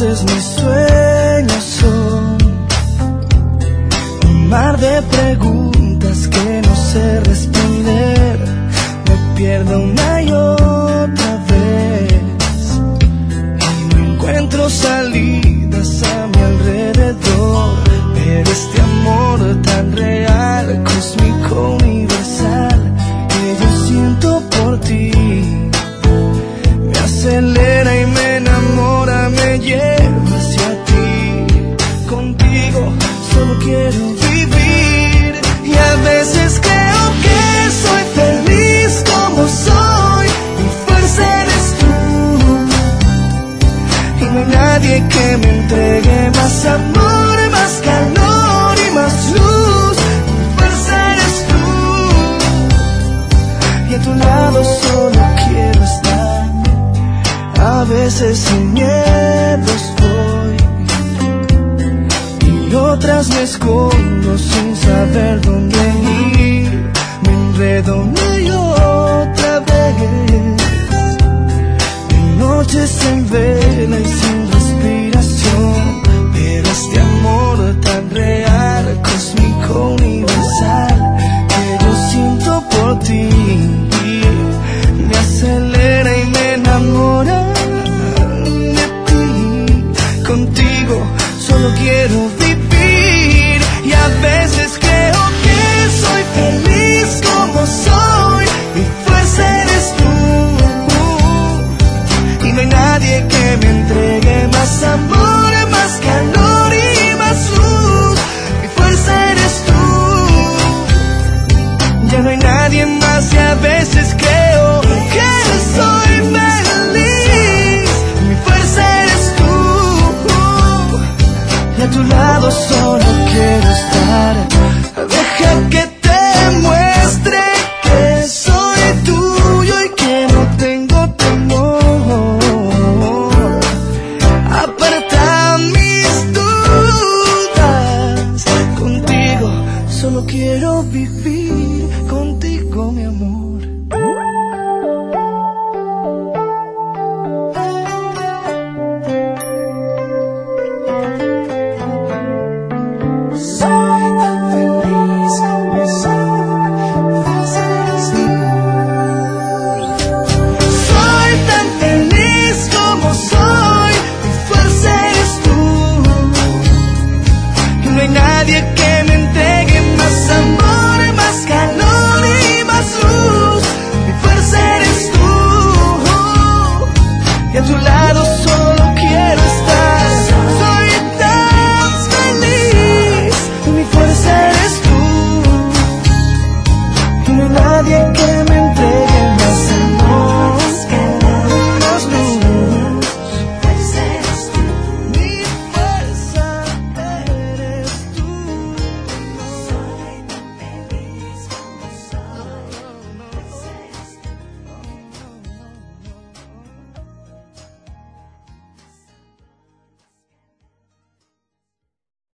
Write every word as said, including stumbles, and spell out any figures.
veces mis sueños son un mar de preguntas que no sé responder. Me pierdo una y otra vez y no encuentro salidas a mi alrededor. Pero este amor tan real, cósmico, universal, que yo siento por ti, me acelera y me enamora, me lleva hacia ti. Contigo solo quiero vivir y a veces creo que soy feliz como soy. Mi fuerza eres tú y no hay nadie que me entregue más amor, más calor y más luz. Mi fuerza eres tú y a tu lado solo quiero estar. A veces sin miedos voy y otras me escondo sin saber dónde ir. Me enredo una y otra vez en noches en vela y sin respiración. Pero este amor tan real, cósmico, universal, que yo siento por ti, me acelera y me enamora de ti. Contigo solo quiero vivir y a veces creo que soy feliz como soy. Mi fuerza eres tú y no hay nadie que me entregue más amor, más calor y más luz. Mi fuerza eres tú, ya no hay nadie más y a veces creo que soy feliz. Mi fuerza eres tú y a tu lado solo quiero estar. Deja que te muestre que soy tuyo y que no tengo temor. Aparta mis dudas, contigo solo quiero vivir, contigo mi amor. Nadie que me